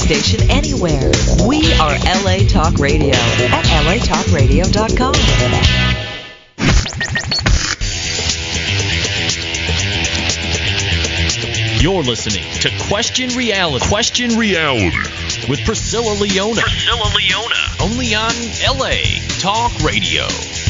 station anywhere. We are LA Talk Radio at latalkradio.com. You're listening to Question Reality. Question Reality with Priscilla Leona. Only on LA Talk Radio.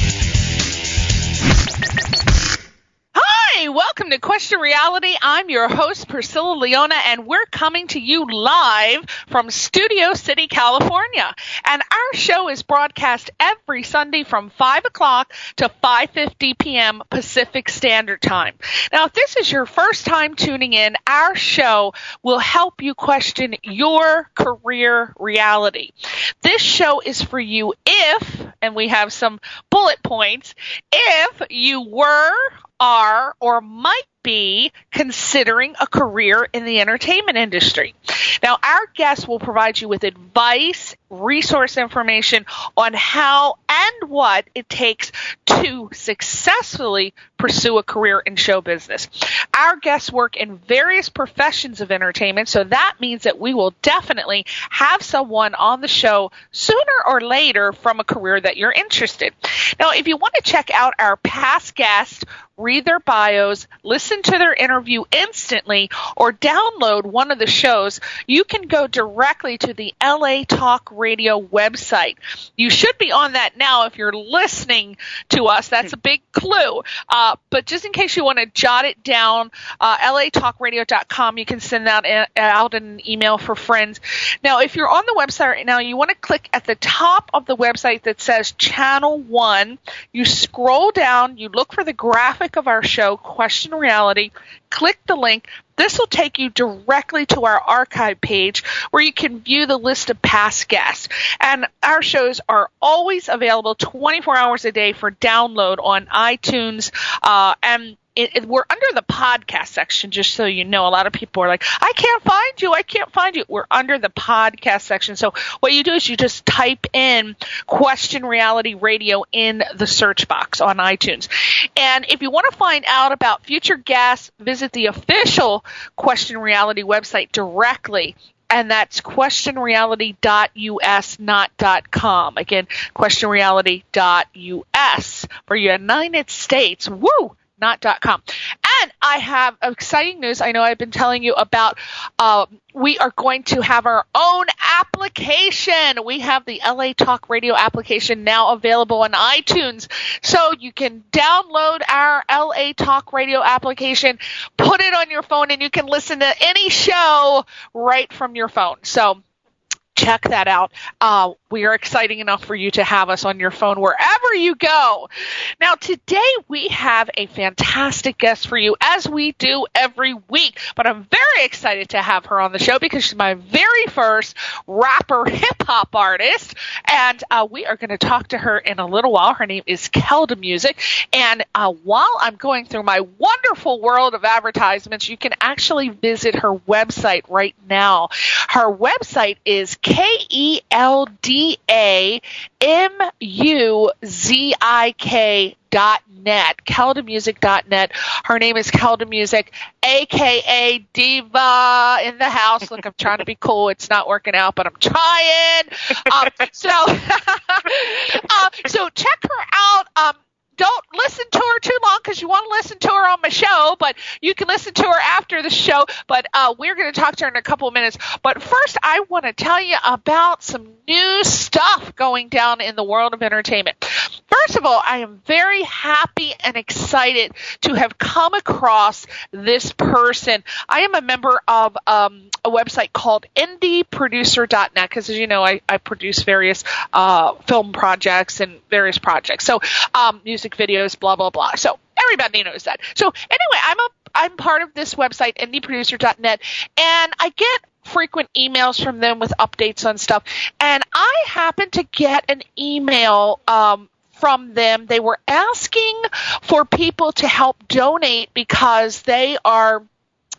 Hi, welcome to Question Reality. I'm your host, Priscilla Leona, and we're coming to you live from Studio City, California. And our show is broadcast every Sunday from 5 o'clock to 5:50 p.m. Pacific Standard Time. Now, if this is your first time tuning in, our show will help you question your career reality. This show is for you if, and we have some bullet points, if you were, are, or might be considering a career in the entertainment industry. Now, our guests will provide you with advice, resource information on how and what it takes to successfully pursue a career in show business. Our guests work in various professions of entertainment, so that means that we will definitely have someone on the show sooner or later from a career that you're interested. Now, if you want to check out our past guests, read their bios, listen to their interview instantly, or download one of the shows, you can go directly to the LA Talk Radio website. You should be on that now if you're listening to us. That's a big clue. But just in case you want to jot it down, latalkradio.com, you can send that out in an email for friends. Now, if you're on the website right now, you want to click at the top of the website that says Channel 1. You scroll down, you look for the graphic of our show, Question Reality, click the link. This will take you directly to our archive page where you can view the list of past guests. And our shows are always available 24 hours a day for download on iTunes, and we're under the podcast section, just so you know. A lot of people are like, I can't find you. We're under the podcast section. So what you do is you just type in Question Reality Radio in the search box on iTunes. And if you want to find out about future guests, visit the official Question Reality website directly. And that's questionreality.us, not .com. Again, questionreality.us for United States. Woo! Not .com. And I have exciting news. I know I've been telling you about we are going to have our own application. We have the LA Talk Radio application now available on iTunes. So you can download our LA Talk Radio application, put it on your phone, and you can listen to any show right from your phone. So check that out. We are exciting enough for you to have us on your phone wherever you go. Now, today we have a fantastic guest for you, as we do every week. But I'm very excited to have her on the show because she's my very first rapper hip-hop artist. And we are going to talk to her in a little while. Her name is Kelda Music. And while I'm going through my wonderful world of advertisements, you can actually visit her website right now. Her website is KeldaMuzik.net, KeldaMusic.net. Her name is Kelda Music, a.k.a. Diva in the house. Look, I'm trying to be cool. It's not working out, but I'm trying. So check her out. Don't listen to her too long because you want to listen to her on my show, but you can listen to her after the show. But we're going to talk to her in a couple of minutes. But first, I want to tell you about some new stuff going down in the world of entertainment. First of all, I am very happy and excited to have come across this person. I am a member of a website called indieproducer.net because, as you know, I produce various film projects and various projects. So music videos, blah, blah, blah. So everybody knows that. So anyway, I'm part of this website, indieproducer.net, and I get frequent emails from them with updates on stuff. And I happened to get an email from them. They were asking for people to help donate because they are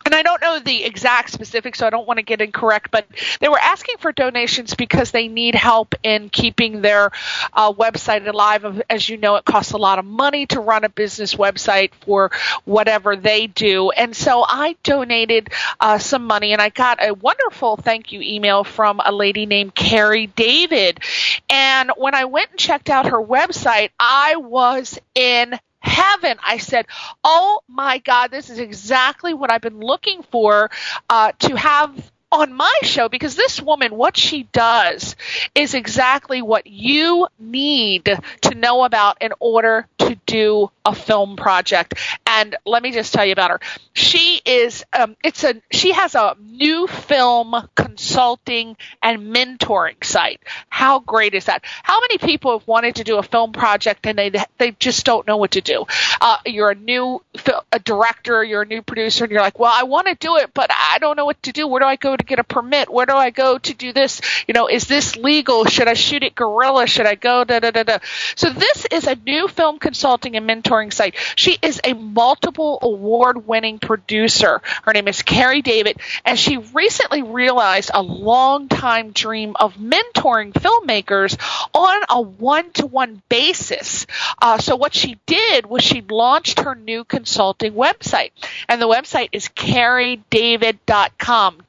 and I don't know the exact specifics, so I don't want to get incorrect, but they were asking for donations because they need help in keeping their website alive. As you know, it costs a lot of money to run a business website for whatever they do. And so I donated some money, and I got a wonderful thank you email from a lady named Carrie David. And when I went and checked out her website, I was in heaven. I said, oh my God, this is exactly what I've been looking for to have on my show, because this woman, what she does is exactly what you need to know about in order to do a film project. And let me just tell you about her. She is, she has a new film consulting and mentoring site. How great is that? How many people have wanted to do a film project and they just don't know what to do? You're a director, you're a new producer, and you're like, well, I want to do it, but I don't know what to do. Where do I go to get a permit? Where do I go to do this? Is this legal? Should I shoot it guerrilla? Should I go da-da-da-da? So this is a new film consulting and mentoring site. She is a multiple award-winning producer. Her name is Carrie David, and she recently realized a long-time dream of mentoring filmmakers on a one-to-one basis. So what she did was she launched her new consulting website, and the website is carriedavid.com,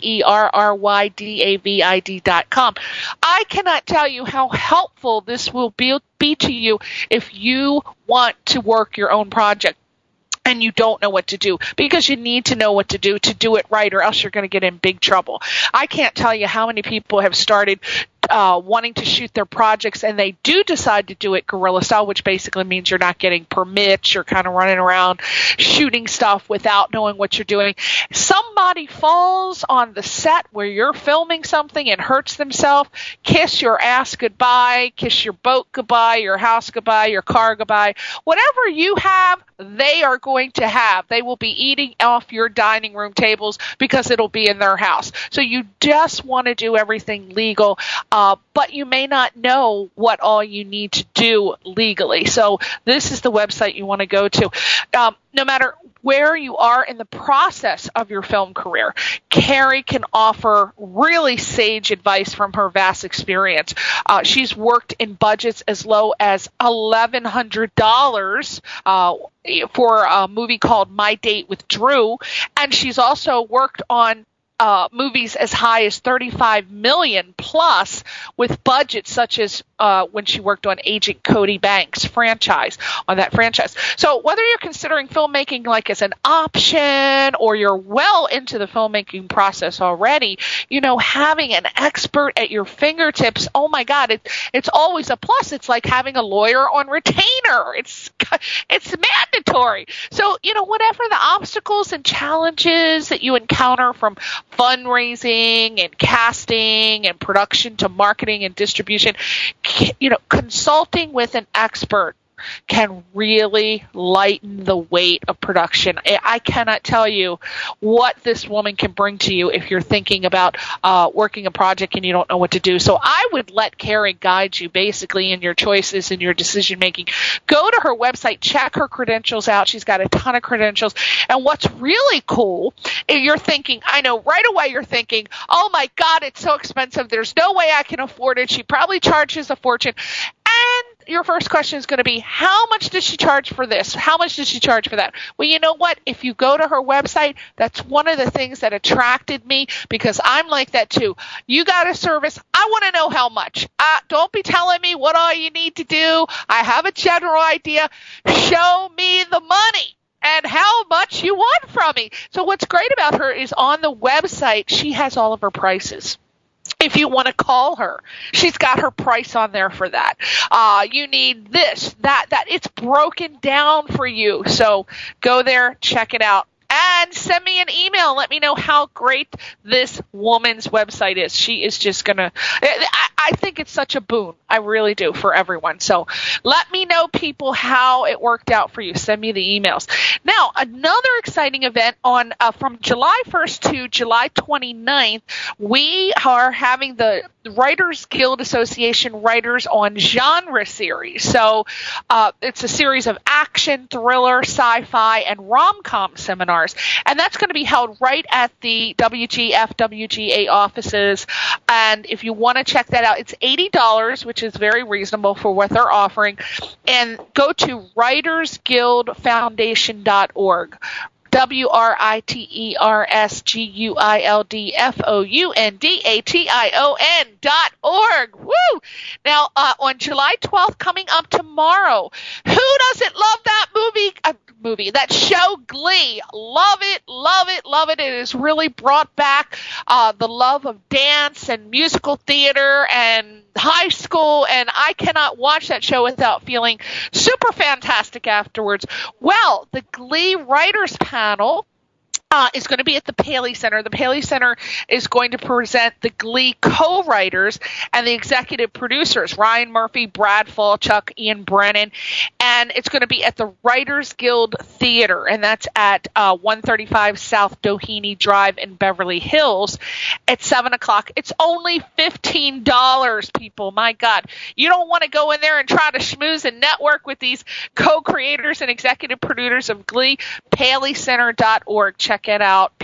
KERRYDAVID.com. I cannot tell you how helpful this will be to you if you want to work your own project and you don't know what to do, because you need to know what to do it right, or else you're going to get in big trouble. I can't tell you how many people have started wanting to shoot their projects, and they do decide to do it guerrilla style, which basically means you're not getting permits. You're kind of running around shooting stuff without knowing what you're doing. Somebody falls on the set where you're filming something and hurts themselves. Kiss your ass goodbye, kiss your boat goodbye, your house goodbye, your car goodbye. Whatever you have, they are going to have. They will be eating off your dining room tables because it'll be in their house. So you just want to do everything legal. But you may not know what all you need to do legally. So this is the website you want to go to. No matter where you are in the process of your film career, Carrie can offer really sage advice from her vast experience. She's worked in budgets as low as $1,100 for a movie called My Date with Drew, and she's also worked on movies as high as $35 million plus, with budgets such as when she worked on Agent Cody Banks franchise. So whether you're considering filmmaking like as an option or you're well into the filmmaking process already, having an expert at your fingertips, oh my God, it's always a plus. It's like having a lawyer on retainer. It's mandatory. So, whatever the obstacles and challenges that you encounter, from fundraising and casting and production to marketing and distribution, consulting with an expert can really lighten the weight of production. I cannot tell you what this woman can bring to you if you're thinking about working a project and you don't know what to do. So I would let Carrie guide you basically in your choices and your decision making. Go to her website, check her credentials out. She's got a ton of credentials. And what's really cool, if you're thinking, I know right away you're thinking, oh my God, it's so expensive. There's no way I can afford it. She probably charges a fortune. And your first question is going to be, how much does she charge for this? How much does she charge for that? Well, you know what? If you go to her website, that's one of the things that attracted me, because I'm like that too. You got a service. I want to know how much. Don't be telling me what all you need to do. I have a general idea. Show me the money and how much you want from me. So what's great about her is on the website, she has all of her prices. If you want to call her, she's got her price on there for that. You need this, that. It's broken down for you. So go there, check it out. And send me an email. Let me know how great this woman's website is. She is just going to – I think it's such a boon. I really do, for everyone. So let me know, people, how it worked out for you. Send me the emails. Now, another exciting event on from July 1st to July 29th, we are having the Writers Guild Association Writers on Genre series. So it's a series of action, thriller, sci-fi, and rom-com seminars. And that's going to be held right at the WGA offices. And if you want to check that out, it's $80, which is very reasonable for what they're offering. And go to writersguildfoundation.org. WRITERSGUILDFOUNDATION.org. Woo! Now, on July 12th, coming up tomorrow, who doesn't love that movie, that show Glee? Love it, love it, love it. It has really brought back the love of dance and musical theater and high school, and I cannot watch that show without feeling super fantastic afterwards. Well, the Glee Writers Panel is going to be at the Paley Center. The Paley Center is going to present the Glee co-writers and the executive producers, Ryan Murphy, Brad Falchuk, Ian Brennan, and it's going to be at the Writers Guild Theater, and that's at 135 South Doheny Drive in Beverly Hills at 7 o'clock. It's only $15, people. My God. You don't want to go in there and try to schmooze and network with these co-creators and executive producers of Glee. PaleyCenter.org. Check it out,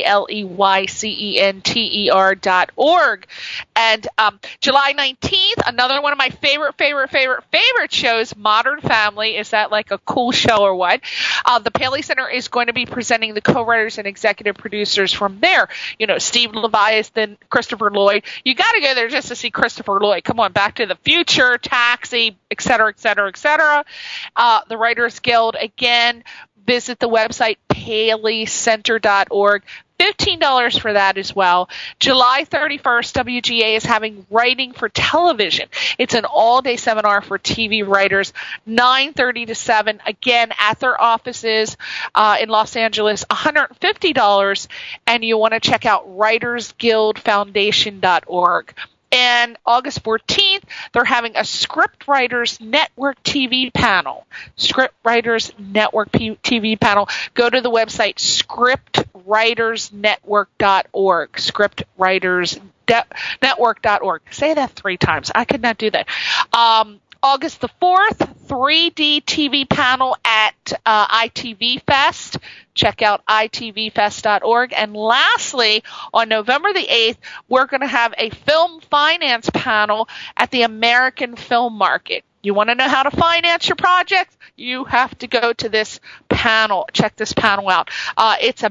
PaleyCenter.org. And July 19th, another one of my favorite shows, Modern Family. Is that like a cool show or what? The Paley Center is going to be presenting the co-writers and executive producers from there. You know, Steve Leviathan, Christopher Lloyd. You got to go there just to see Christopher Lloyd. Come on, Back to the Future, Taxi, et cetera, et cetera, et cetera. The Writers Guild, again, visit the website PaleyCenter.org. $15 for that as well. July 31st, WGA is having Writing for Television. It's an all-day seminar for TV writers, 9:30 to 7, again, at their offices in Los Angeles, $150, and you want to check out WritersGuildFoundation.org. And August 14th, they're having a Script Writers Network TV panel. Script Writers Network TV panel. Go to the website scriptwritersnetwork.org. Scriptwritersnetwork.org. Say that 3 times. I could not do that. August the 4th, 3D TV panel at ITV Fest. Check out itvfest.org. And lastly, on November the 8th, we're going to have a film finance panel at the American Film Market. You want to know how to finance your project? You have to go to this panel. Check this panel out. It's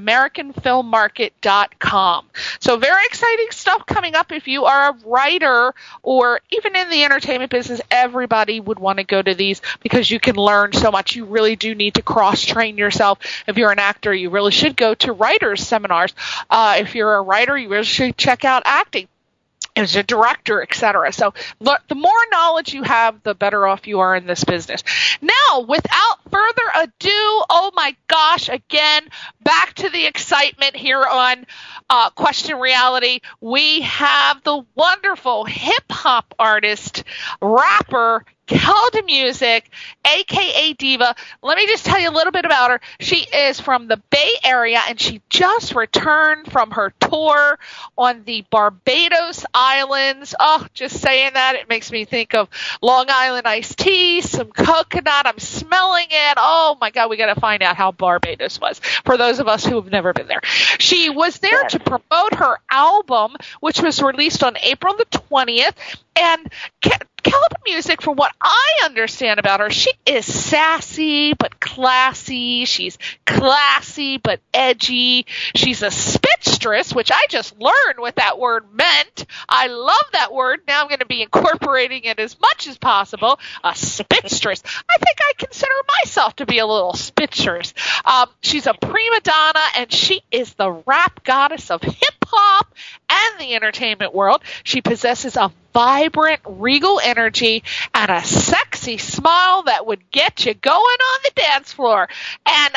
AmericanFilmMarket.com. So very exciting stuff coming up. If you are a writer or even in the entertainment business, everybody would want to go to these because you can learn so much. You really do need to cross-train yourself. If you're an actor, you really should go to writers' seminars. If you're a writer, you really should check out acting as a director, etc. So the more knowledge you have, the better off you are in this business. Now, without further ado, oh my gosh, again, back to the excitement here on Question Reality. We have the wonderful hip-hop artist, rapper, Kelda Music, a.k.a. Diva. Let me just tell you a little bit about her. She is from the Bay Area, and she just returned from her tour on the Barbados Islands. Oh, just saying that, it makes me think of Long Island iced tea, some coconut. I'm smelling it. Oh, my God, we got to find out how Barbados was for those of us who have never been there. She was there to promote her album, which was released on April the 20th, and Kelda Music, from what I understand about her, she is sassy but classy. She's classy but edgy. She's a spitstress, which I just learned what that word meant. I love that word. Now I'm going to be incorporating it as much as possible. A spitstress. I think I consider myself to be a little spitstress. She's a prima donna, and she is the rap goddess of hip-hop and the entertainment world. She possesses a vibrant, regal energy and a sexy smile that would get you going on the dance floor. And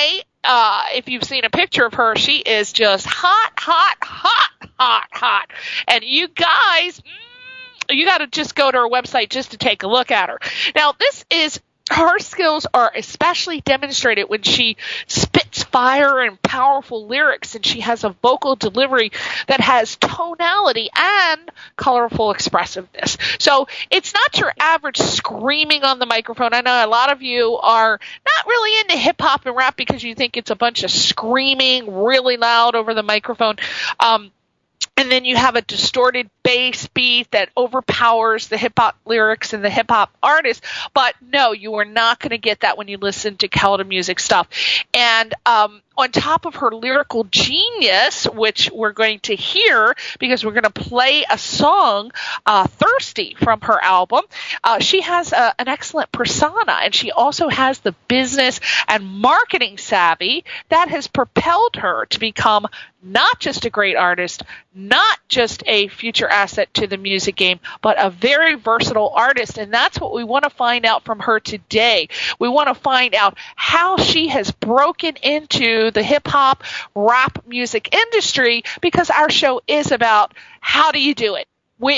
if you've seen a picture of her, she is just hot, hot, hot, hot, hot. And you guys, you got to just go to her website just to take a look at her. Now, her skills are especially demonstrated when she spits fire and powerful lyrics, and she has a vocal delivery that has tonality and colorful expressiveness. So it's not your average screaming on the microphone. I know a lot of you are not really into hip hop and rap because you think it's a bunch of screaming really loud over the microphone. And then you have a distorted bass beat that overpowers the hip-hop lyrics and the hip-hop artist. But no, you are not going to get that when you listen to Kelda Music stuff. And on top of her lyrical genius, which we're going to hear because we're going to play a song, Thirsty, from her album, she has an excellent persona, and she also has the business and marketing savvy that has propelled her to become not just a great artist, not just a future asset to the music game, but a very versatile artist. And that's what we want to find out from her today. We want to find out how she has broken into the hip-hop rap music industry, because our show is about how do you do it.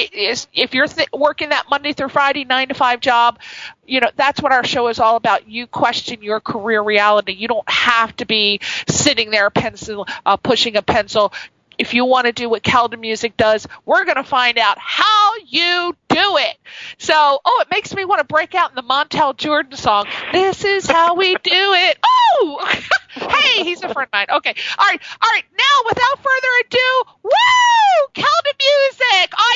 If you're working that Monday through Friday 9-to-5 job, that's what our show is all about. You question your career reality. You don't have to be sitting there pushing a pencil. If you want to do what Kelda Music does, we're going to find out how you do it. So, it makes me want to break out in the Montel Jordan song, This Is How We Do It. Oh! Hey, he's a friend of mine. Okay. All right. Now, without further ado, woo! Kelda Music! Are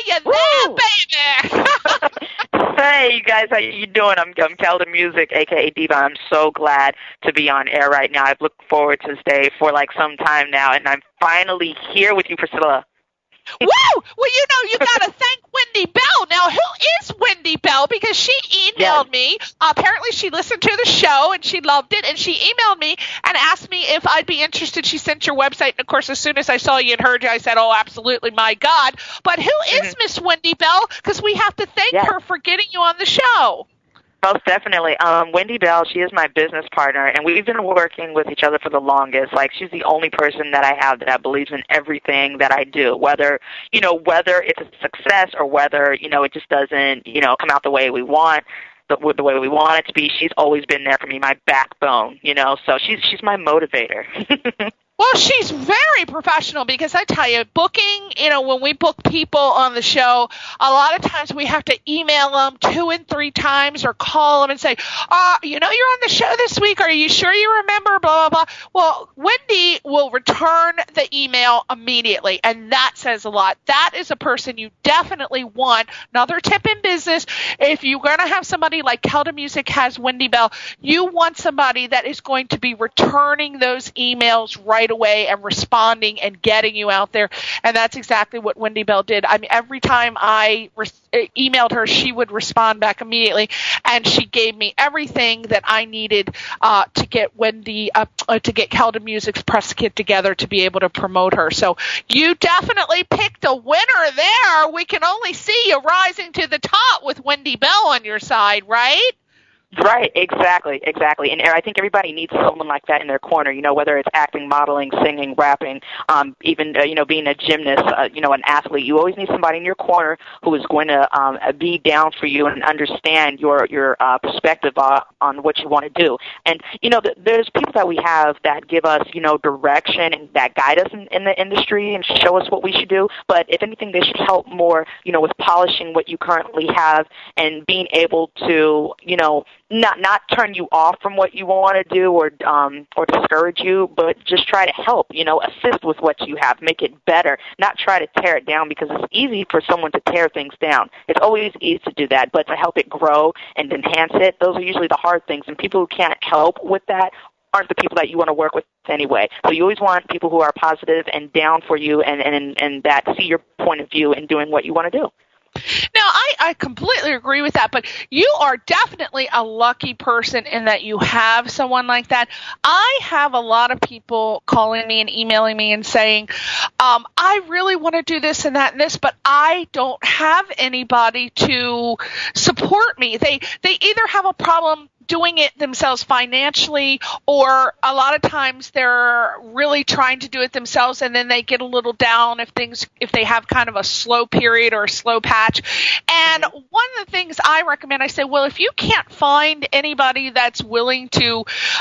you there, baby? Hey, you guys, how you doing? I'm Kelda Music, a.k.a. Diva. I'm so glad to be on air right now. I've looked forward to this day for some time now, and I'm finally here with you, Priscilla. Woo! Well, you got to thank Wendy Bell. Now, who is Wendy Bell? Because she emailed me. Apparently, she listened to the show, and she loved it, and she emailed me and asked me if I'd be interested. She sent your website, and, of course, as soon as I saw you and heard you, I said, oh, absolutely, my God. But who is Miss Wendy Bell? Because we have to thank her for getting you on the show. Most definitely. Wendy Bell, she is my business partner, and we've been working with each other for the longest. She's the only person that I have that believes in everything that I do, whether it's a success or whether, it just doesn't, come out the way we want. The way we want it to be. She's always been there for me, my backbone, so she's my motivator. Well, she's very professional, because I tell you, booking, when we book people on the show, a lot of times we have to email them 2 and 3 times or call them and say, you're on the show this week. Are you sure you remember? Blah, blah, blah. Well, Wendy will return the email immediately, and that says a lot. That is a person you definitely want. Another tip in business, if you're going to have somebody like Kelda Music has Wendy Bell, you want somebody that is going to be returning those emails right away and responding and getting you out there. And that's exactly what Wendy Bell did. I mean, every time I emailed her, she would respond back immediately, and she gave me everything that I needed to get Kelda Music's press kit together to be able to promote her. So you definitely picked a winner there. We can only see you rising to the top with Wendy Bell on your side, right? Right, exactly. And I think everybody needs someone like that in their corner, whether it's acting, modeling, singing, rapping, even, being a gymnast, an athlete. You always need somebody in your corner who is going to be down for you and understand your perspective on what you want to do. And, there's people that we have that give us, direction and that guide us in the industry and show us what we should do. But if anything, they should help more, with polishing what you currently have and being able to, not turn you off from what you want to do or discourage you, but just try to help, assist with what you have, make it better, not try to tear it down, because it's easy for someone to tear things down. It's always easy to do that, but to help it grow and enhance it, those are usually the hard things, and people who can't help with that aren't the people that you want to work with anyway. So you always want people who are positive and down for you and that see your point of view in doing what you want to do. Now, I completely agree with that, but you are definitely a lucky person in that you have someone like that. I have a lot of people calling me and emailing me and saying, I really want to do this and that and this, but I don't have anybody to support me. They either have a problem doing it themselves financially, or a lot of times they're really trying to do it themselves and then they get a little down if they have kind of a slow period or a slow patch. And one of the things I recommend, I say, well, if you can't find anybody that's willing to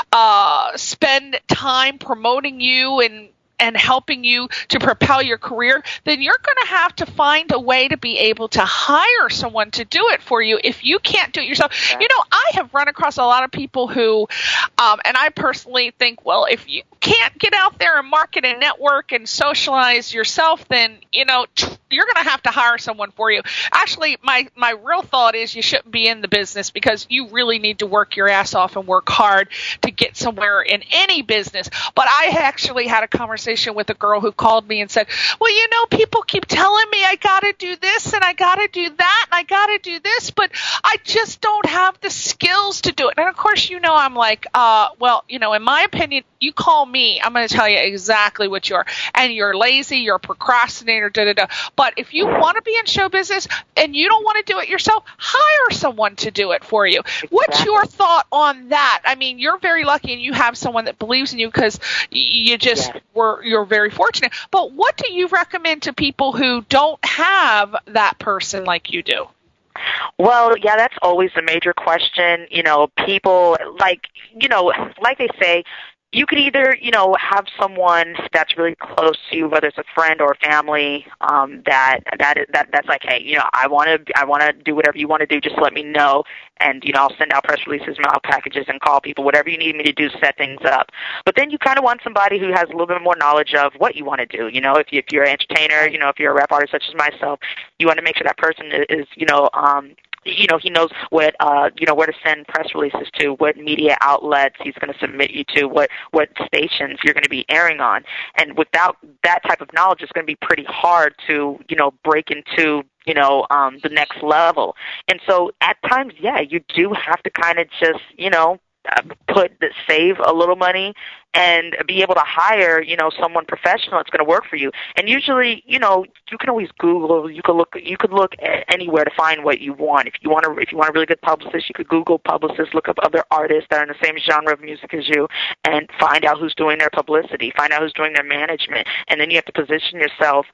spend time promoting you and helping you to propel your career, then you're going to have to find a way to be able to hire someone to do it for you if you can't do it yourself. Okay. You know, I have run across a lot of people who, and I personally think, well, if you can't get out there and market and network and socialize yourself, then, you know, you're going to have to hire someone for you. Actually, my real thought is you shouldn't be in the business, because you really need to work your ass off and work hard to get somewhere in any business. But I actually had a conversation with a girl who called me and said, well, you know, people keep telling me I got to do this and I got to do that and I got to do this, but I just don't have the skills to do it. And of course, you know, I'm like, well, you know, in my opinion, you call me, I'm going to tell you exactly what you are. And you're lazy, you're a procrastinator, da-da-da. But if you want to be in show business and you don't want to do it yourself, hire someone to do it for you. Exactly. What's your thought on that? I mean, you're very lucky and you have someone that believes in you, because you just you're very fortunate. But what do you recommend to people who don't have that person like you do? Well, yeah, that's always a major question. You know, people like they say, you could either, you know, have someone that's really close to you, whether it's a friend or family, that's like, hey, you know, I want to do whatever you want to do. Just let me know, and you know, I'll send out press releases, mail packages, and call people, whatever you need me to do, set things up. But then you kind of want somebody who has a little bit more knowledge of what you want to do. You know, if you're an entertainer, you know, if you're a rap artist such as myself, you want to make sure that person is, you know, he knows what, where to send press releases to, what media outlets he's going to submit you to, what stations you're going to be airing on. And without that type of knowledge, it's going to be pretty hard to, you know, break into, you know, the next level. And so at times, yeah, you do have to kind of just, you know, save a little money and be able to hire, you know, someone professional that's going to work for you. And usually, you know, you can always Google. You could look anywhere to find what you want. If you want a really good publicist, you could Google publicists, look up other artists that are in the same genre of music as you, and find out who's doing their publicity, find out who's doing their management, and then you have to position yourself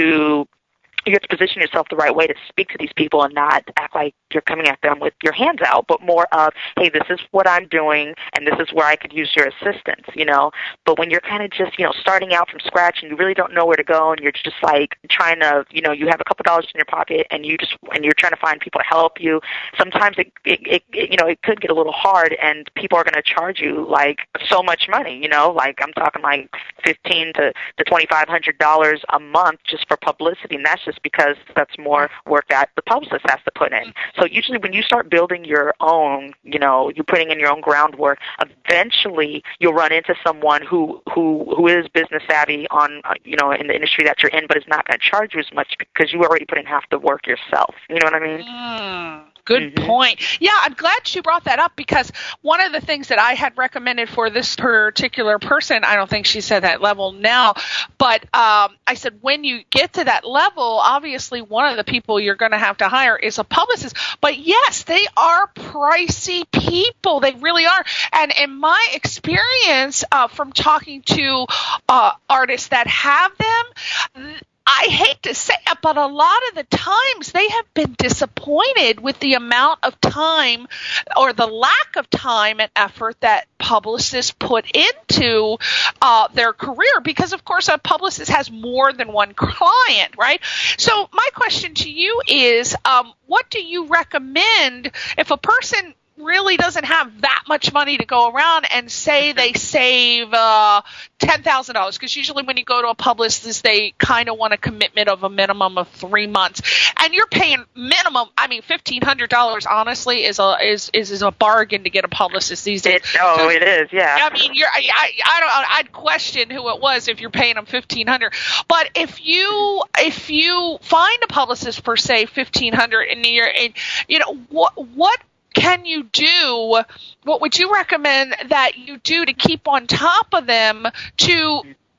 the right way to speak to these people and not act like you're coming at them with your hands out, but more of, hey, this is what I'm doing, and this is where I could use your assistance, you know. But when you're kind of just, you know, starting out from scratch and you really don't know where to go, and you're just like trying to, you know, you have a couple dollars in your pocket and you're trying to find people to help you, sometimes it could get a little hard, and people are going to charge you like so much money, you know, like I'm talking like $1,500 to $2,500 a month just for publicity, and that's just because that's more work that the publicist has to put in. So usually when you start building your own, you know, you're putting in your own groundwork, eventually you'll run into someone who is business savvy on, you know, in the industry that you're in, but is not going to charge you as much because you already put in half the work yourself. You know what I mean? Good point. Yeah, I'm glad you brought that up, because one of the things that I had recommended for this particular person, I don't think she's at that level now, but I said when you get to that level, obviously one of the people you're going to have to hire is a publicist. But yes, they are pricey people. They really are. And in my experience from talking to artists that have them, I hate to say it, but a lot of the times they have been disappointed with the amount of time or the lack of time and effort that publicists put into their career, because, of course, a publicist has more than one client, right? So my question to you is, what do you recommend if a person really doesn't have that much money to go around, and say they save $10,000, because usually when you go to a publicist, they kind of want a commitment of a minimum of 3 months, and you're paying minimum. I mean, $1,500 honestly is a bargain to get a publicist these days. It is, yeah. I mean, I'd question who it was if you're paying them $1,500. But if you find a publicist for say $1,500, and you know what can you do? What would you recommend that you do to keep on top of them to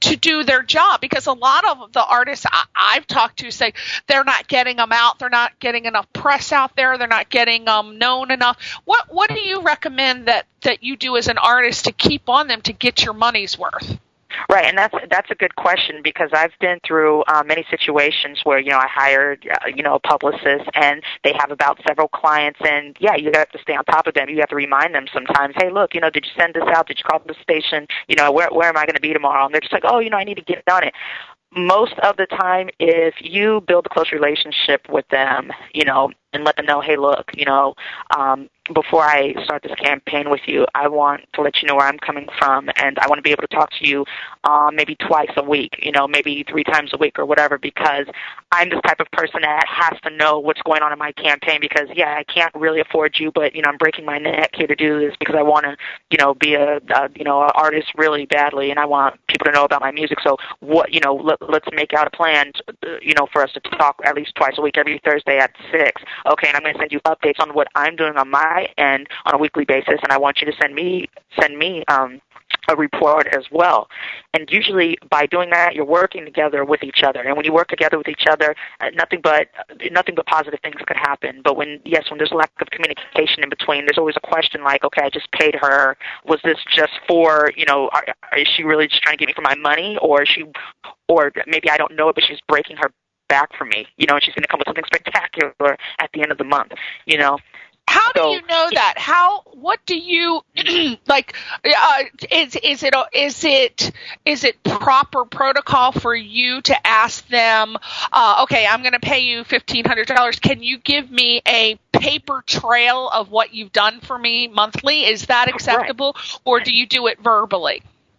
to do their job, because a lot of the artists I've talked to say they're not getting them out, they're not getting enough press out there, they're not getting known enough. What do you recommend that you do as an artist to keep on them to get your money's worth? Right, and that's a good question, because I've been through many situations where, I hired, a publicist, and they have about several clients, and, you have to stay on top of them. You have to remind them sometimes, hey, look, did you send this out? Did you call the station? Where am I going to be tomorrow? And they're just like, oh, I need to get on it. Most of the time, if you build a close relationship with them, and let them know, hey, look, before I start this campaign with you, I want to let you know where I'm coming from, and I want to be able to talk to you maybe twice a week, maybe 3 times a week or whatever, because I'm this type of person that has to know what's going on in my campaign, because, I can't really afford you, but, I'm breaking my neck here to do this because I want to, be an artist really badly, and I want people to know about my music. So let's make out a plan, for us to talk at least twice a week, every Thursday at 6. Okay, and I'm going to send you updates on what I'm doing on my end on a weekly basis, and I want you to send me a report as well. And usually by doing that, you're working together with each other. And when you work together with each other, nothing but positive things could happen. But when there's a lack of communication in between, there's always a question like, okay, I just paid her. Was this just for, is she really just trying to get me for my money, or maybe I don't know it, but she's breaking her back for me, and she's going to come with something spectacular at the end of the month, How do you know that? What do you like? Is it proper protocol for you to ask them? Okay, I'm going to pay you $1,500. Can you give me a paper trail of what you've done for me monthly? Is that acceptable, right, or do you do it verbally?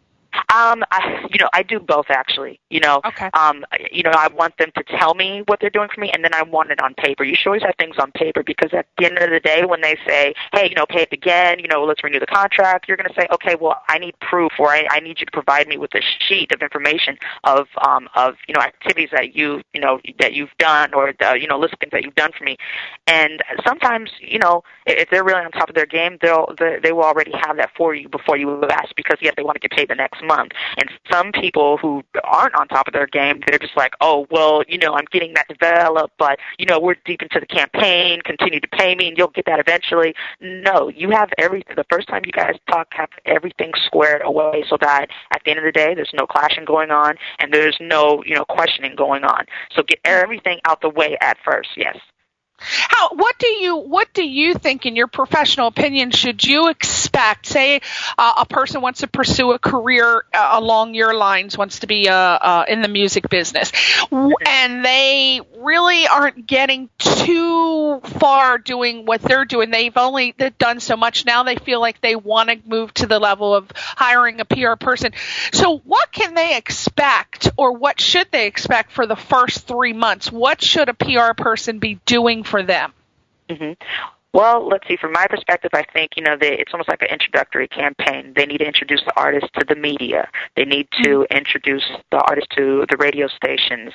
I do both, actually. Okay. I want them to tell me what they're doing for me, and then I want it on paper. You should always have things on paper, because at the end of the day, when they say, hey, pay it again, let's renew the contract, you're going to say, okay, well, I need proof, or I need you to provide me with a sheet of information of activities that that you've done, or list of things that you've done for me. And sometimes, if they're really on top of their game, they will already have that for you before you ask, because they want to get paid the next month. And some people who aren't on top of their game, they're just like, oh, well, I'm getting that developed, but, we're deep into the campaign, continue to pay me, and you'll get that eventually. No, you have the first time you guys talk, have everything squared away, so that at the end of the day, there's no clashing going on, and there's no, questioning going on. So get everything out the way at first, yes. What do you think, in your professional opinion, should you expect? Say a person wants to pursue a career along your lines, wants to be in the music business, and they really aren't getting too far doing what they're doing. They've done so much. Now they feel like they want to move to the level of hiring a PR person. So what can they expect, or what should they expect for the first 3 months? What should a PR person be doing for them? Mm-hmm. Well, let's see. From my perspective, I think, it's almost like an introductory campaign. They need to introduce the artist to the media. They need to introduce the artist to the radio stations,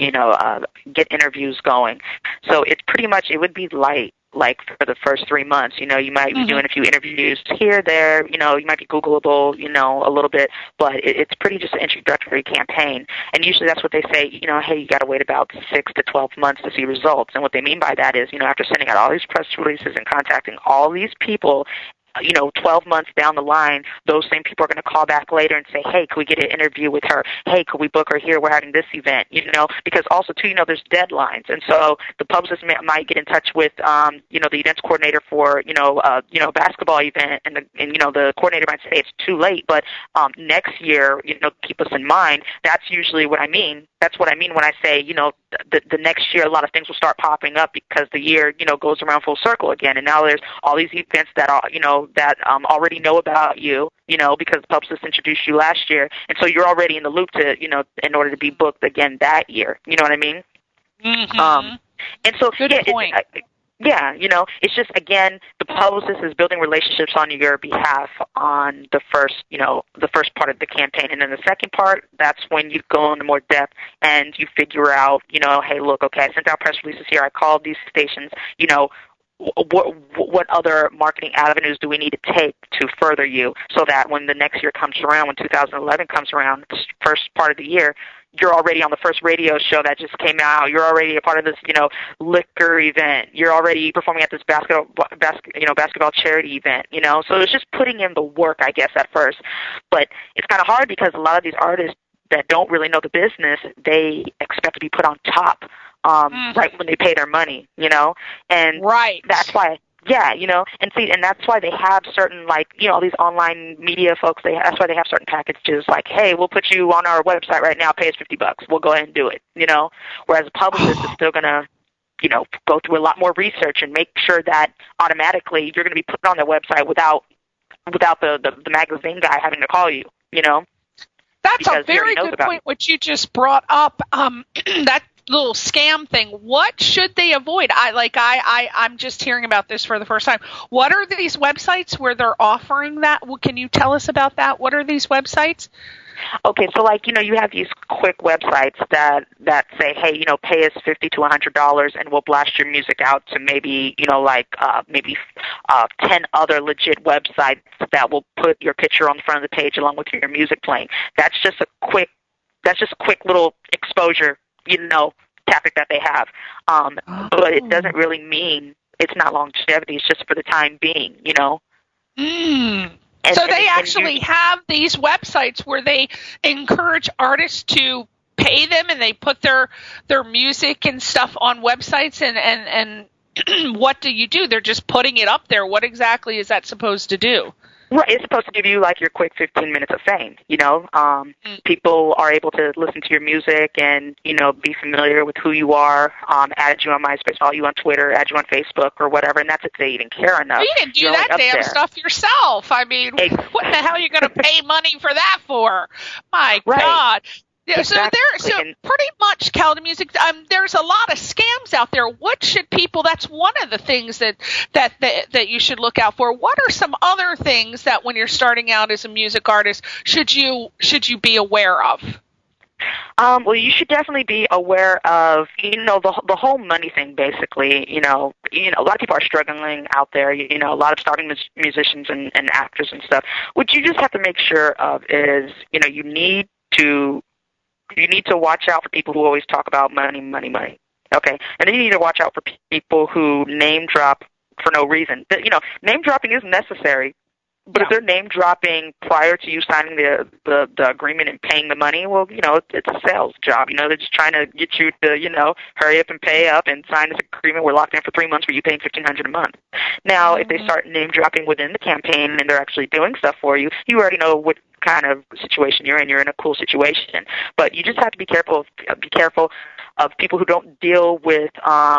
get interviews going. So it's pretty much, it would be light. Like for the first 3 months, you might be doing a few interviews here, there, you might be Googleable, a little bit, but it's pretty just an introductory campaign. And usually that's what they say, hey, you got to wait about 6 to 12 months to see results. And what they mean by that is, after sending out all these press releases and contacting all these people, 12 months down the line, those same people are going to call back later and say, hey, could we get an interview with her? Hey, could we book her here? We're having this event, because also, too, there's deadlines. And so the publicist might get in touch with, the events coordinator for, a basketball event, and the coordinator might say it's too late, but next year, keep us in mind. That's usually what I mean. That's what I mean when I say, the next year a lot of things will start popping up, because the year, goes around full circle again. And now there's all these events that are, that already know about you, because the publicist introduced you last year. And so you're already in the loop to, in order to be booked again that year. You know what I mean? Mm-hmm. And so, good point. It's just, again, the publicist is building relationships on your behalf on the first part of the campaign. And then the second part, that's when you go into more depth and you figure out, hey, look, okay, I sent out press releases here. I called these stations, what other marketing avenues do we need to take to further you, so that when the next year comes around, when 2011 comes around, the first part of the year, you're already on the first radio show that just came out. You're already a part of this, liquor event. You're already performing at this basketball charity event, So it's just putting in the work, I guess, at first. But it's kind of hard because a lot of these artists that don't really know the business, they expect to be put on top right when they pay their money, And right. That's why. Yeah, and that's why they have certain, all these online media folks, that's why they have certain packages like, hey, we'll put you on our website right now, pay us $50. We'll go ahead and do it, Whereas a publicist is still going to, go through a lot more research and make sure that automatically you're going to be put on their website without the magazine guy having to call you, That's a very good point, what you just brought up. That little scam thing. What should they avoid? I'm just hearing about this for the first time. What are these websites where they're offering that? Can you tell us about that? What are these websites? Okay, so you have these quick websites that say, hey, pay us $50 to $100 and we'll blast your music out to maybe 10 other legit websites that will put your picture on the front of the page along with your music playing. That's just a quick little exposure, tactic that they have. But it doesn't really mean it's not longevity. It's just for the time being, So they actually have these websites where they encourage artists to pay them, and they put their music and stuff on websites, and what do you do? They're just putting it up there. What exactly is that supposed to do? Right, it's supposed to give you your quick 15 minutes of fame. People are able to listen to your music and be familiar with who you are. Add you on MySpace, follow you on Twitter, add you on Facebook or whatever, and that's if they even care enough. You can do that damn stuff yourself. I mean, what the hell are you going to pay money for that for? My God. Yeah, exactly. So pretty much, Kelda Music, there's a lot of scams out there. What should people? That's one of the things that you should look out for. What are some other things that when you're starting out as a music artist should you be aware of? Well, you should definitely be aware of, the whole money thing, basically. A lot of people are struggling out there, a lot of starting musicians and actors and stuff. What you just have to make sure of is, you need to watch out for people who always talk about money, money, money. Okay? And then you need to watch out for people who name drop for no reason. Name dropping is necessary, but if they're name dropping prior to you signing the agreement and paying the money, well, it's a sales job. They're just trying to get you to, hurry up and pay up and sign this agreement. We're locked in for 3 months where you're paying $1,500 a month. Now, if they start name dropping within the campaign and they're actually doing stuff for you, you already know what kind of situation you're in. You're in a cool situation. But you just have to be careful of people who don't deal with,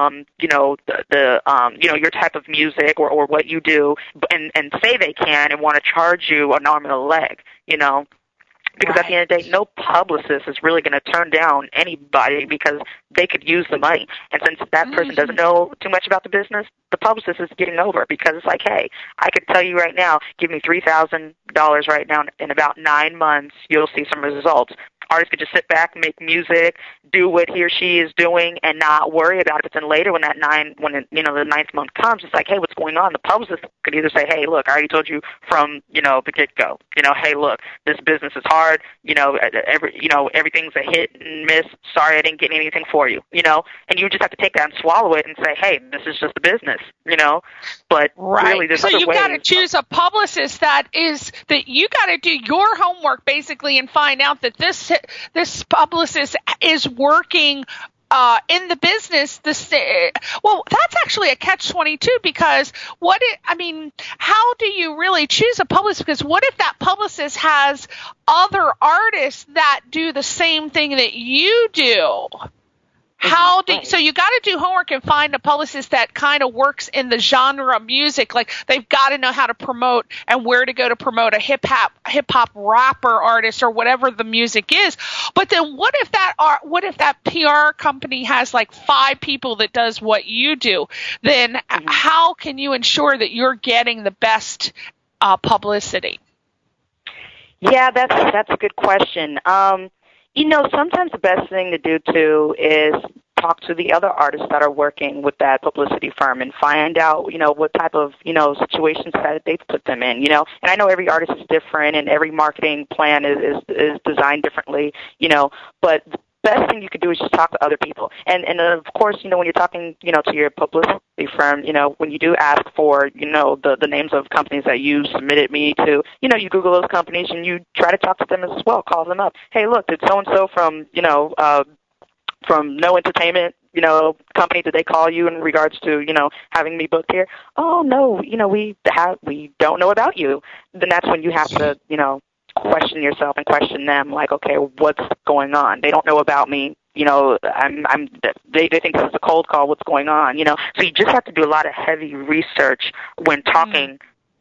your type of music or what you do, and say they can and want to charge you an arm and a leg, Because at the end of the day, no publicist is really going to turn down anybody because they could use the money. And since that person doesn't know too much about the business, the publicist is getting over it because it's like, hey, I could tell you right now, give me $3,000 right now. In about 9 months, you'll see some results. Artists could just sit back, make music, do what he or she is doing, and not worry about it. But then later, when the 9th month comes, it's like, hey, what's going on? The publicist could either say, hey, look, I already told you from the get-go. Hey, look, this business is hard. Everything's a hit and miss. Sorry, I didn't get anything for you. And you just have to take that and swallow it and say, hey, this is just the business. But really, there's other ways. So you got to choose a publicist that you got to do your homework basically and find out that this publicist is working in the business. Well, that's actually a catch-22 because how do you really choose a publicist? Because what if that publicist has other artists that do the same thing that you do? So you got to do homework and find a publicist that kind of works in the genre of music. Like they've got to know how to promote and where to go to promote a hip hop rapper artist or whatever the music is. But then what if that PR company has like 5 people that does what you do? Then how can you ensure that you're getting the best publicity? Yeah, that's a good question. Sometimes the best thing to do, too, is talk to the other artists that are working with that publicity firm and find out, what type of, situations that they've put them in, And I know every artist is different and every marketing plan is designed differently, but the best thing you could do is just talk to other people. And of course, when you're talking, to your publicity firm, when you do ask for, the names of companies that you submitted me to, you Google those companies and you try to talk to them as well. Call them up. Hey, look, did so-and-so from No Entertainment, company, did they call you in regards to, having me booked here? Oh, no, we don't know about you. Then that's when you have to, question yourself and question them, like, okay, what's going on? They don't know about me. They think this is a cold call. What's going on? So you just have to do a lot of heavy research when talking.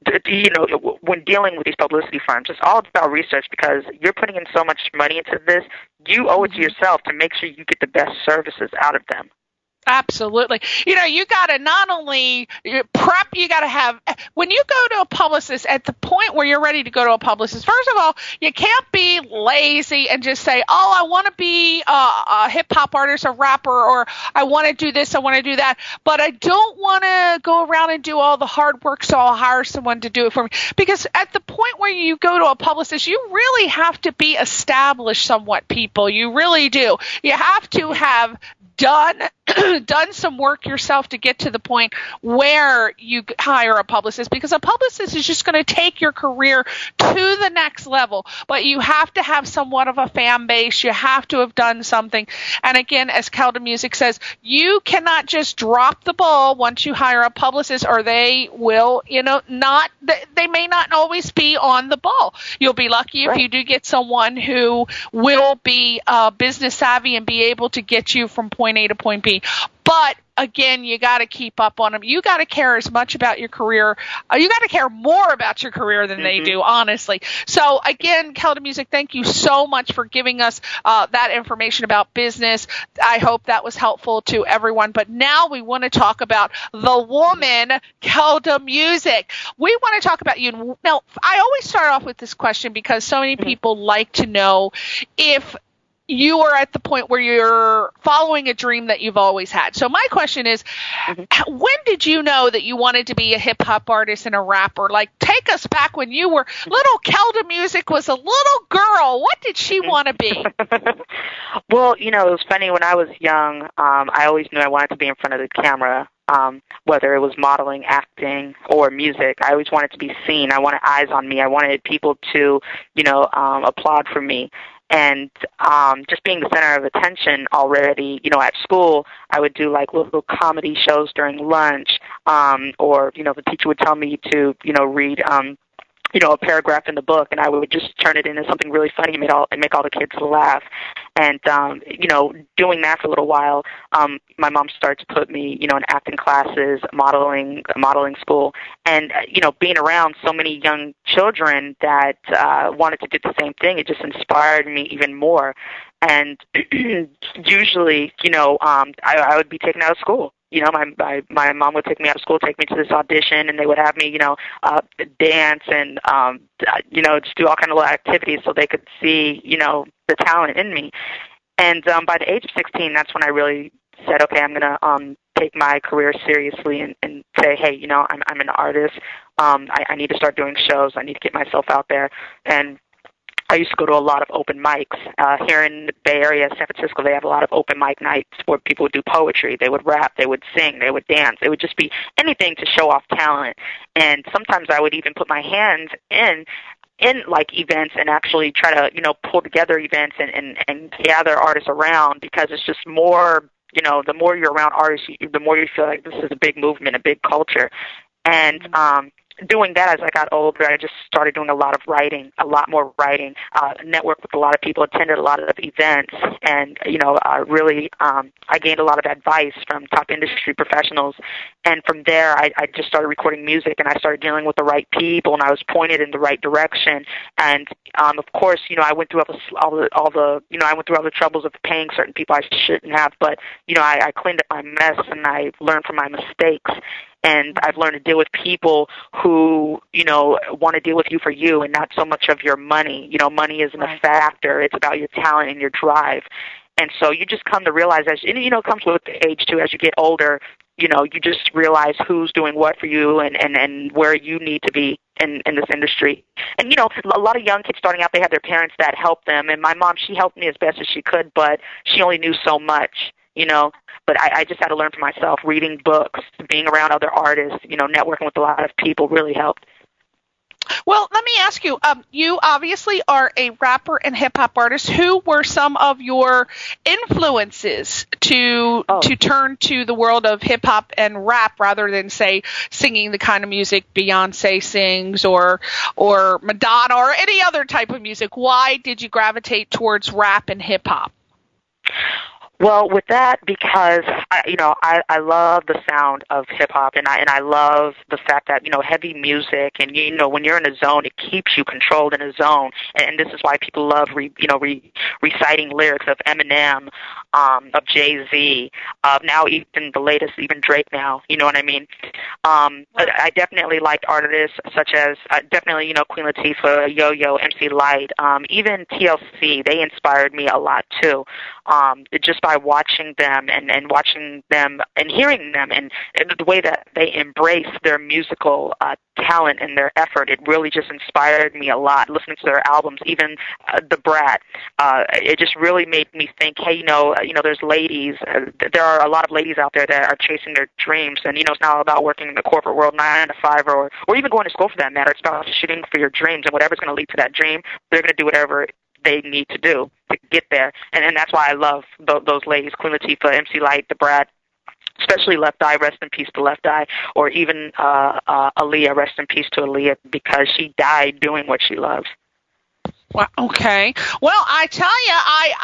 When dealing with these publicity firms. It's all about research because you're putting in so much money into this. You owe it to yourself to make sure you get the best services out of them. Absolutely. You got to not only prep, you got to have, when you go to a publicist at the point where you're ready to go to a publicist, first of all, you can't be lazy and just say, oh, I want to be a hip hop artist, a rapper, or I want to do this, I want to do that, but I don't want to go around and do all the hard work, so I'll hire someone to do it for me. Because at the point where you go to a publicist, you really have to be established somewhat, people. You really do. You have to have done some work yourself to get to the point where you hire a publicist, because a publicist is just going to take your career to the next level. But you have to have somewhat of a fan base. You have to have done something. And again, as Kelda Music says, you cannot just drop the ball once you hire a publicist, or they will, they may not always be on the ball. You'll be lucky if you do get someone who will be business savvy and be able to get you from point A to point B. But again, you got to keep up on them. You got to care as much about your career. You got to care more about your career than they do, honestly. So again, Kelda Music, thank you so much for giving us that information about business. I hope that was helpful to everyone. But now we want to talk about the woman, Kelda Music. We want to talk about you. Now, I always start off with this question because so many people like to know if you are at the point where you're following a dream that you've always had. So my question is, when did you know that you wanted to be a hip-hop artist and a rapper? Like, take us back when you were little Kelda Music was a little girl. What did she want to be? Well, it was funny. When I was young, I always knew I wanted to be in front of the camera. Whether it was modeling, acting, or music, I always wanted to be seen. I wanted eyes on me. I wanted people to, applaud for me. And just being the center of attention already, at school, I would do like little comedy shows during lunch, or, the teacher would tell me to, read a paragraph in the book, and I would just turn it into something really funny and make all the kids laugh. And, doing that for a little while, my mom started to put me, in acting classes, modeling school, and, being around so many young children that wanted to do the same thing, it just inspired me even more. And usually, I would be taken out of school. My mom would take me out of school, take me to this audition, and they would have me, dance and, just do all kind of little activities so they could see, the talent in me. And by the age of 16, that's when I really said, okay, I'm going to take my career seriously and say, hey, I'm an artist. I need to start doing shows. I need to get myself out there. And I used to go to a lot of open mics. Here in the Bay Area, San Francisco, they have a lot of open mic nights where people would do poetry, they would rap, they would sing, they would dance. It would just be anything to show off talent. And sometimes I would even put my hands in like events and actually try to, pull together events and gather artists around, because it's just more, the more you're around artists, the more you feel like this is a big movement, a big culture. And doing that, as I got older, I just started doing a lot more writing, networked with a lot of people, attended a lot of events, and, I gained a lot of advice from top industry professionals. And from there, I just started recording music, and I started dealing with the right people, and I was pointed in the right direction. And, of course, I went through all the troubles of paying certain people I shouldn't have, but, I cleaned up my mess, and I learned from my mistakes. And I've learned to deal with people who, want to deal with you for you and not so much of your money. Money isn't a factor. It's about your talent and your drive. And so you just come to realize, and it comes with age too, as you get older, you just realize who's doing what for you and where you need to be in this industry. And, a lot of young kids starting out, they have their parents that help them. And my mom, she helped me as best as she could, but she only knew so much, But I just had to learn for myself. Reading books, being around other artists, networking with a lot of people really helped. Well, let me ask you, you obviously are a rapper and hip-hop artist. Who were some of your influences to turn to the world of hip-hop and rap rather than, say, singing the kind of music Beyonce sings or Madonna or any other type of music? Why did you gravitate towards rap and hip-hop? Well, with that, because I love the sound of hip hop, and I love the fact that heavy music, and when you're in a zone, it keeps you controlled in a zone, and this is why people love reciting lyrics of Eminem, of Jay-Z, of now even the latest, even Drake now. You know what I mean? I definitely liked artists such as definitely Queen Latifah, Yo-Yo, MC Lyte, even TLC. They inspired me a lot too. Just by watching them and watching them and hearing them and the way that they embrace their musical talent and their effort, it really just inspired me a lot. Listening to their albums, even The Brat, it just really made me think, hey, there's ladies. There are a lot of ladies out there that are chasing their dreams, and it's not all about working in the corporate world 9 to 5 or even going to school for that matter. It's about shooting for your dreams, and whatever's going to lead to that dream, they're going to do whatever they need to do to get there. And that's why I love those ladies, Queen Latifah, MC Lyte, The Brat, especially Left Eye, rest in peace to Left Eye, or even Aaliyah, rest in peace to Aaliyah, because she died doing what she loves. Well, okay. Well, I tell you,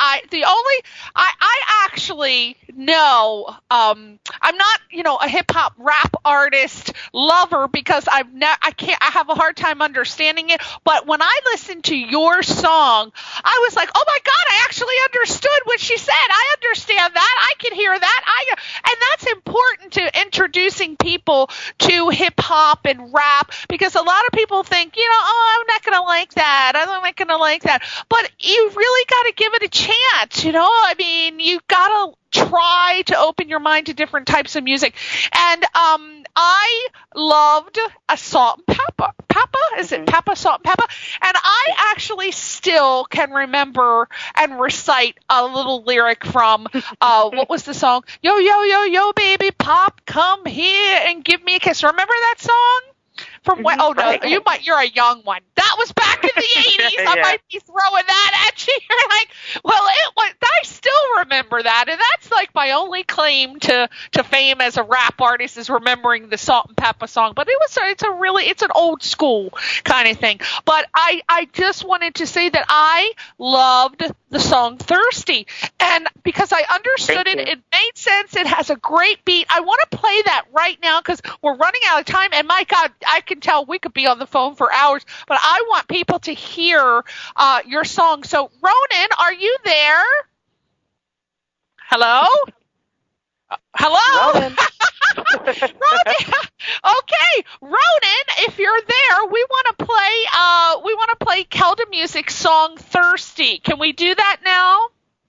I actually know, I'm not, a hip hop rap artist lover because I have a hard time understanding it. But when I listened to your song, I was like, oh my God, I actually understood what she said. I understand that. I can hear that. And that's important to introducing people to hip hop and rap, because a lot of people think, I'm not going to like that. I'm not going to like that. But you really got to give it a chance, I mean, you got to try to open your mind to different types of music. And I loved a Salt and Pepper. Is it Peppa? Salt and Pepper? And I actually still can remember and recite a little lyric from, what was the song? Yo, yo, yo, yo, baby, pop, come here and give me a kiss. Remember that song? From when? Oh no, you're a young one. That was back in the 80s. Yeah. I might be throwing that at you. You're like, well, I still remember that, and that's like my only claim to fame as a rap artist is remembering the Salt and Pepper song. But it's an old school kind of thing. But I just wanted to say that I loved the song Thirsty, and because I understood it made sense. It has a great beat. I want to play that right now because we're running out of time, and my God, I can tell we could be on the phone for hours, but I want people to hear your song. So, Ronan, are you there? Hello? Hello? Ronan. Ronan. Okay, Ronan, if you're there, we want to play Kelda Music's song Thirsty. Can we do that now?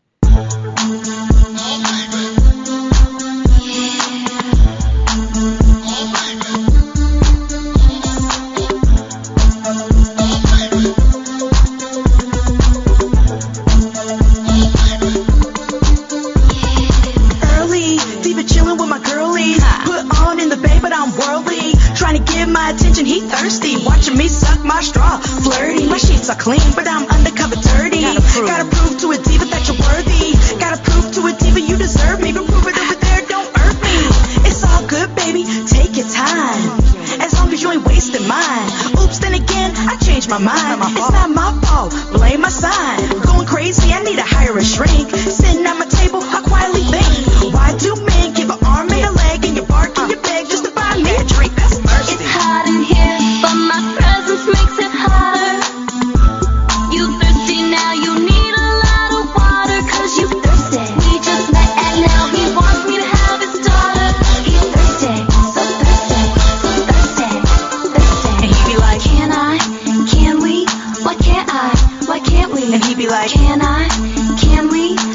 Trying to give my attention, he thirsty. Watching me suck my straw, flirty. My sheets are clean, but I'm undercover dirty. Gotta prove to a diva that you're worthy. Gotta prove to a diva you deserve me. But prove it over there, don't hurt me. It's all good, baby, take your time. As long as you ain't wasting mine. Oops, then again, I changed my mind. It's not my fault, blame my sign. Going crazy, I need to hire a shrink. Sitting at my table, I quietly think. Why do men give an arm and a leg and you bark and you beg just to buy me a drink? It's hot in here, but my presence makes it hotter. You thirsty now, you need a lot of water, cause you thirsty. We just met and now he wants me to have his daughter. He's thirsty, so thirsty, thirsty, thirsty. And he be like, can I, can we, why can't I, why can't we? And he be like, can I, can we,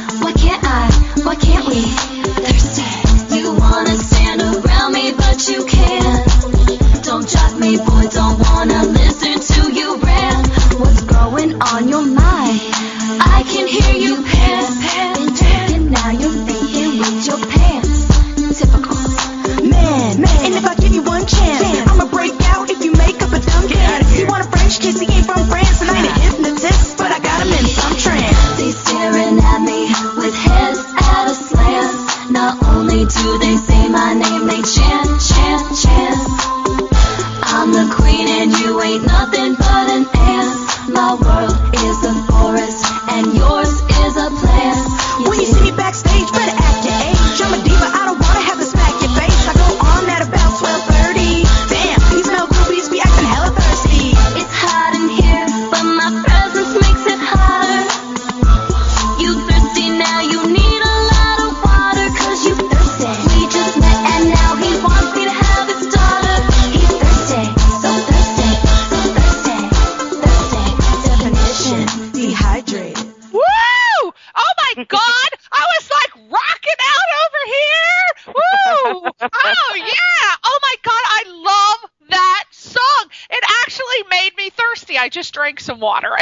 don't wanna listen to you rant. What's going on your mind? I can hear you pant. Been talking, now you're thinking with your pants. Typical. Man, and if I give you one chance, I'ma break out if you make up a dumb dance. You want a French kiss, he ain't from France, and I ain't a hypnotist, but I got him in some trance. They staring at me with heads at a slant. Not only do they say my name, they chant, chant, chant. I'm the queen and you ain't nothing but an ant. My world is a forest and yours is a plant. When you see me backstage, better act your age. I'm a diva, I don't wanna have to smack your face. I go on at about 12:30. Damn, these male groupies be acting hella thirsty. It's hot in here, but my presence makes it hotter. You thirsty now, you need a lot of water, cause you thirsty. We just met and now he wants me to have his daughter. He's thirsty, so thirsty, so thirsty, thirsty. Definition, Dehydrated. Woo! Oh my God! I was like rocking out over here. Woo! Oh yeah! Oh my God! I love that song. It actually made me thirsty. I just drank some water.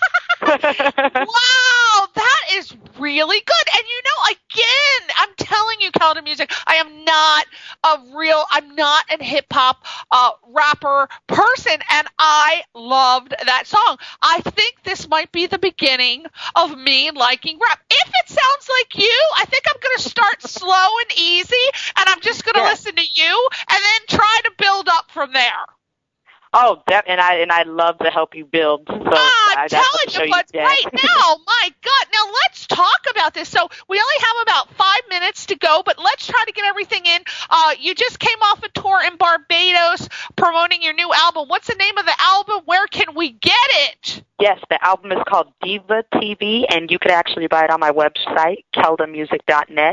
Wow, that is really good. And you know, again, I'm telling you, Kelda Music, I'm not a hip hop rapper person, and I loved that song. I think this might be the beginning of me liking rap. If it sounds like you, I think I'm going to start slow and easy, and I'm just going to listen to you, and then try to build up from there. Oh, and I love to help you build. So I'm telling you, but right now, my God. Now, let's talk about this. So we only have about 5 minutes to go, but let's try to get everything in. You just came off a tour in Barbados promoting your new album. What's the name of the album? Where can we get it? Yes, the album is called Diva TV, and you could actually buy it on my website, keldamusic.net,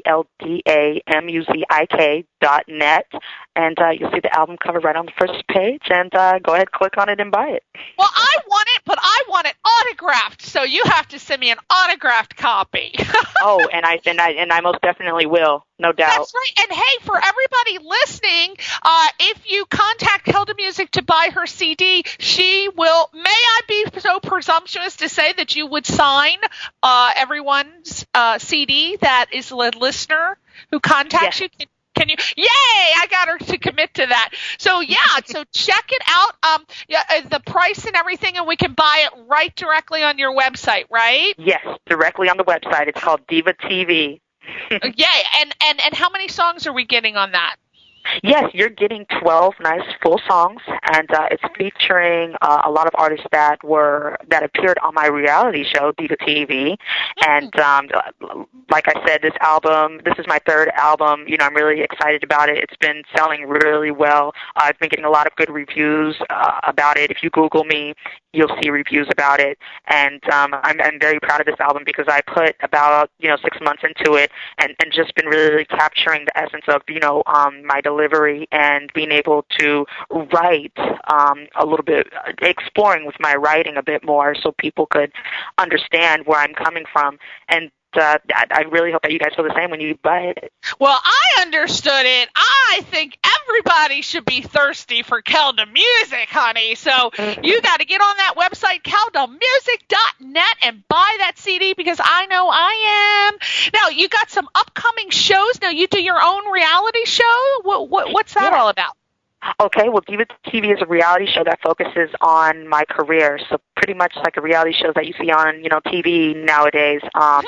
KELDAMUZIK.net, and you'll see the album cover right on the first page, and go ahead, click on it, and buy it. Well, I want it, but I want it autographed, so you have to send me an autographed copy. Oh, and I most definitely will, no doubt. That's right. And hey, for everybody listening, if you contact Kelda Music to buy her CD, she will. May I be so presumptuous to say that you would sign everyone's CD that is a listener who contacts you? Can you? Yay! I got her to commit to that. So yeah, so check it out. The price and everything, and we can buy it right directly on your website, right? Yes, directly on the website. It's called Diva TV. Yay! And how many songs are we getting on that? Yes, you're getting 12 nice full songs, and it's featuring a lot of artists that appeared on my reality show, Diva TV. And like I said, this is my third album. You know, I'm really excited about it. It's been selling really well. I've been getting a lot of good reviews about it. If you Google me, you'll see reviews about it. And I'm very proud of this album because I put about 6 months into it and just been really capturing the essence of my delivery and being able to write a little bit, exploring with my writing a bit more so people could understand where I'm coming from. And I really hope that you guys feel the same when you buy it. Well, I understood it. I think everybody should be thirsty for Kelda Music, honey. So you got to get on that website, keldamusic.net, and buy that CD because I know I am. Now, you got some upcoming shows. Now, you do your own reality show? What's that all about? Okay, well, Diva TV is a reality show that focuses on my career, so pretty much like a reality show that you see on, TV nowadays. I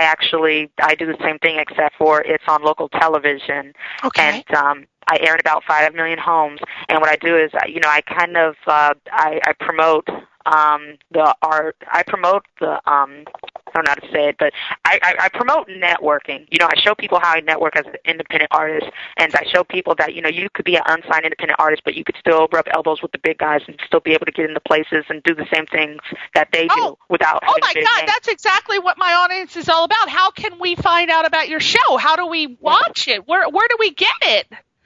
do the same thing except for it's on local television. Okay. And I air in about 5 million homes, and what I do is, I kind of, I promote the art. I promote the, I don't know how to say it, but I promote networking. I show people how I network as an independent artist, and I show people that, you could be an unsigned independent artist, but you could still rub elbows with the big guys and still be able to get into places and do the same things that they do without having my God, that's exactly what my audience is all about. How can we find out about your show? How do we watch it? Where do we get it?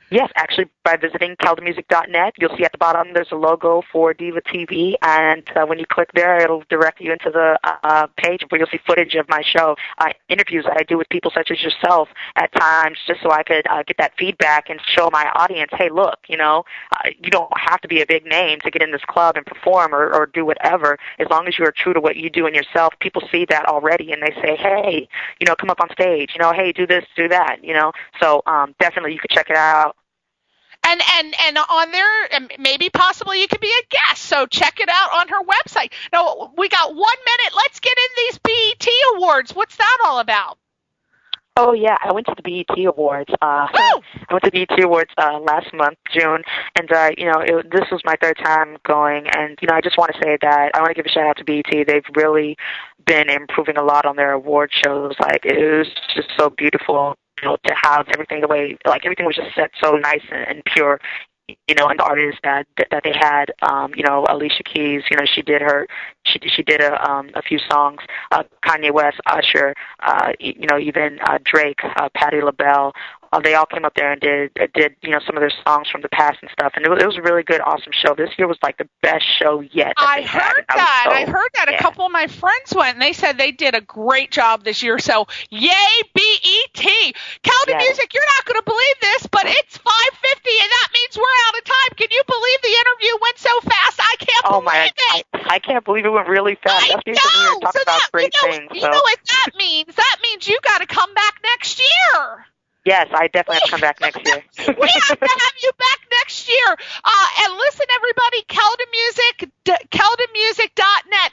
Yes, actually, by visiting keldamusic.net, you'll see at the bottom there's a logo for Diva TV, and when you click there, it'll direct you into the page where you'll see footage of my show, interviews that I do with people such as yourself at times, just so I could get that feedback and show my audience, hey, look, you don't have to be a big name to get in this club and perform or do whatever. As long as you are true to what you do in yourself, people see that already, and they say, hey, come up on stage, hey, do this, do that, So definitely you could check it out. And on there, maybe possibly you could be a guest. So check it out on her website. Now, we got 1 minute. Let's get in these BET Awards. What's that all about? Oh, yeah, I went to the BET Awards. I went to the BET Awards last month, June, and, this was my third time going, and, I just want to say that I want to give a shout-out to BET. They've really been improving a lot on their award shows. Like, it was just so beautiful, to have everything the way, everything was just set so nice and pure, and the artists that they had, Alicia Keys, she did a few songs, Kanye West, Usher, even Drake, Patti LaBelle. They all came up there and did some of their songs from the past and stuff, and it was a really good, awesome show. This year was like the best show yet. I heard that. A couple of my friends went, and they said they did a great job this year. So, yay, BET! Kelda Music, you're not going to believe this, but it's 5:50, and that means we're out of time. Can you believe the interview went so fast? I can't believe it. I can't believe it went really fast. That's usually when we talk about great things. You know what that means? That means you got to come back next year. Yes, I definitely have to come back next year. We have to have you back next year. And listen, everybody, Kelda Music, keldamusic.net,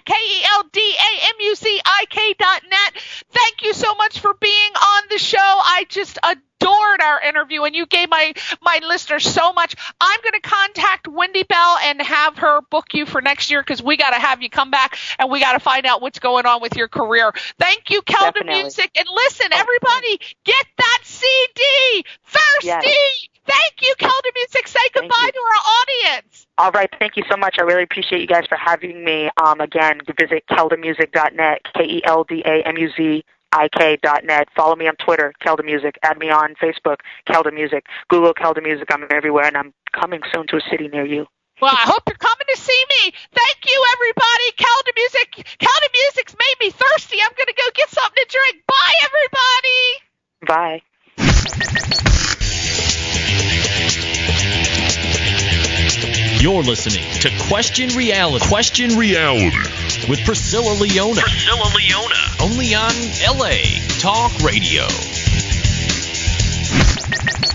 KELDAMUSIK.net. Thank you so much for being on the show. I just adored our interview, and you gave my listeners so much. I'm going to contact Wendy Bell and have her book you for next year, because we got to have you come back, and we got to find out what's going on with your career. Thank you, Kelda Music. And listen, everybody, get that CD, Thirsty. Yes. Thank you, Kelda Music. Say goodbye to our audience. All right. Thank you so much. I really appreciate you guys for having me. Again, visit keldamusic.net, KELDAMUSIK.net. Follow me on Twitter, Kelda Music. Add me on Facebook, Kelda Music. Google Kelda Music. I'm everywhere, and I'm coming soon to a city near you. Well, I hope you're coming to see me. Thank you, everybody. Kelda Music. Kelda Music's made me thirsty. I'm going to go get something to drink. Bye, everybody. Bye. You're listening to Question Reality. Question Reality with Priscilla Leona. Only on LA Talk Radio.